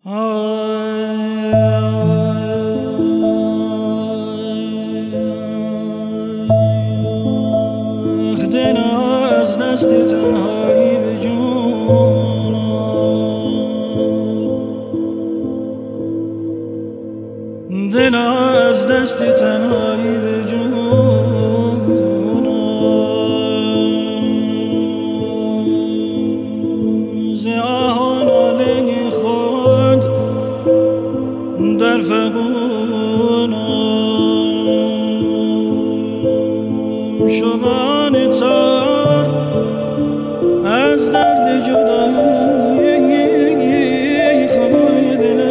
دل از دست تنهایی به جون، دل از دست تنهایی به جون، ز آه و ناله خود در فغان شوان تار از درد جدایی خمای دل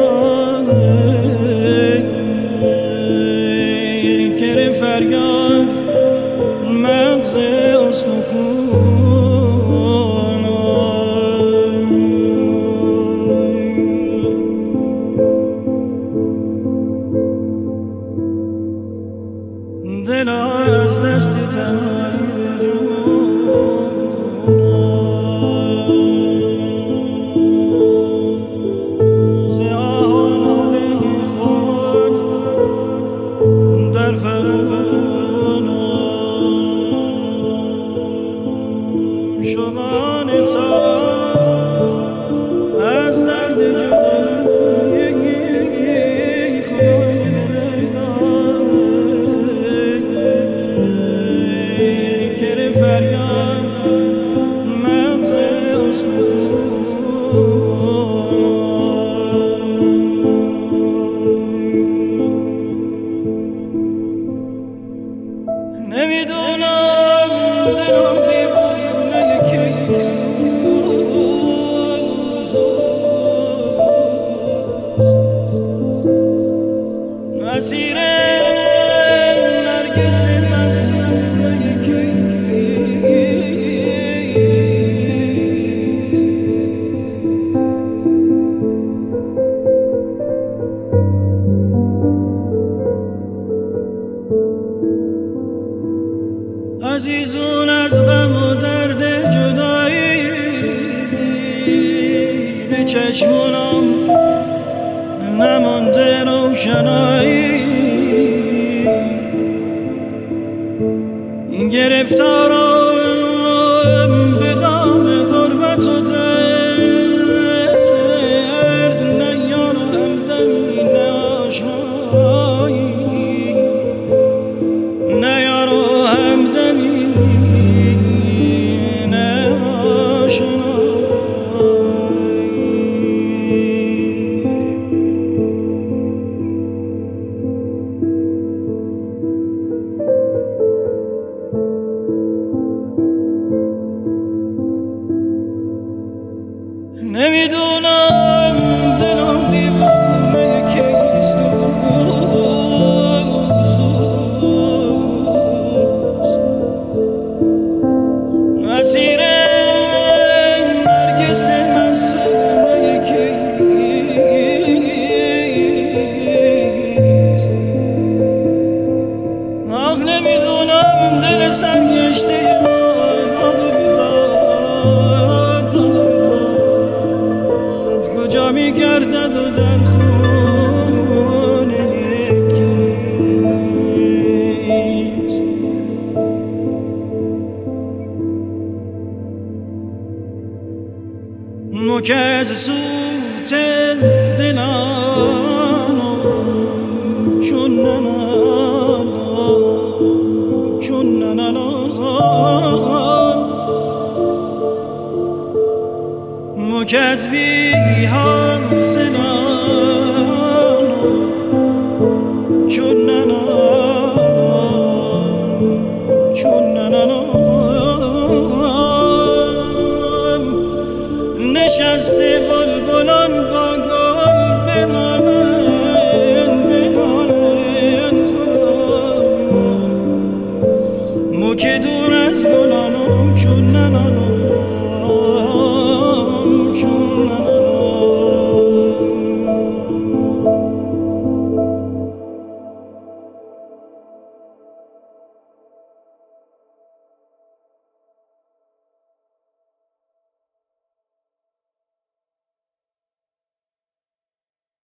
کر فریاد مغز استخون، دل از دست تنهایی به جون، ز آه و ناله خود در فغان شوان تار از درد جدایی خمای دل فریاد مغز نمیدونم دلم دیوونه کیست، اسیر نرگس مسئوله عزیزون از غم و درد جدایی به چشمونم نمانده روشنایی، این گرفتارم به دام غربت و درد، نه یار و همدمی نه آشنایی، نه یار و همدمی نه آشنایی، نمیدونم دلم دیوونه کیست، اسیر نرگس مسئوله کیست، آخ نمیدونم دل سرگشته کجا میگردد و در خونه کیست، که از سوت دلانو چون ننالا که از بی